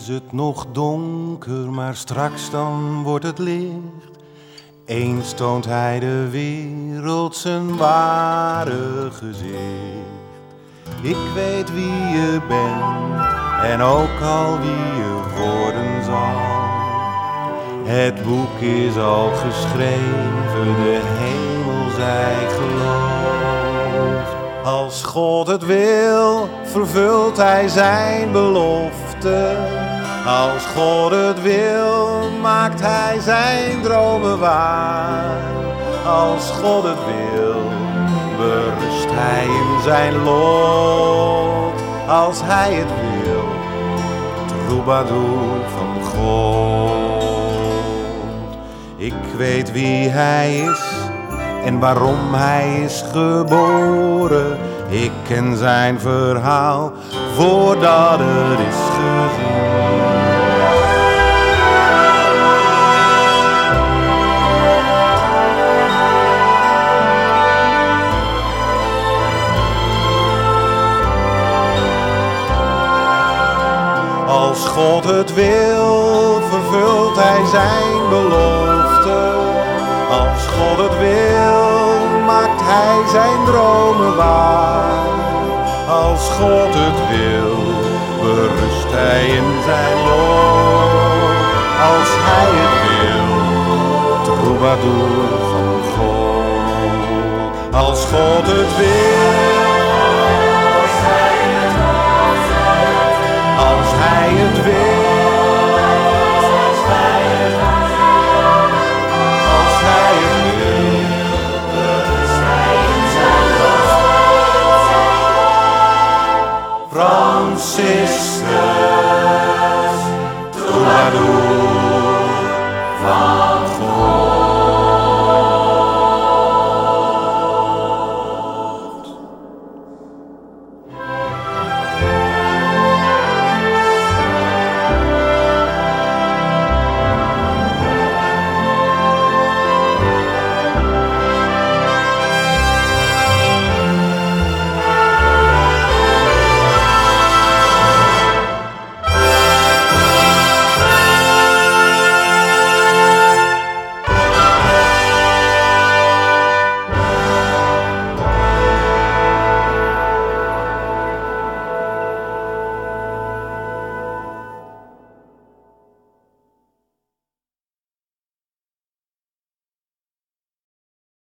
is het nog donker, maar straks dan wordt het licht. Eens toont hij de wereld zijn ware gezicht. Ik weet wie je bent en ook al wie je worden zal. Het boek is al geschreven, de hemel zij gelooft. Als God het wil, vervult hij zijn belofte. Als God het wil, maakt hij zijn dromen waar. Als God het wil, berust hij in zijn lot. Als hij het wil, troubadour van God. Ik weet wie hij is en waarom hij is geboren. Ik ken zijn verhaal voordat het is gezien. Als God het wil, vervult hij zijn belofte. Als God het wil, maakt hij zijn dromen waar. Als God het wil, berust hij in zijn lot. Als hij het wil, troubadour van God. Als God het wil, als hij het wil. Franciscus, troubadour.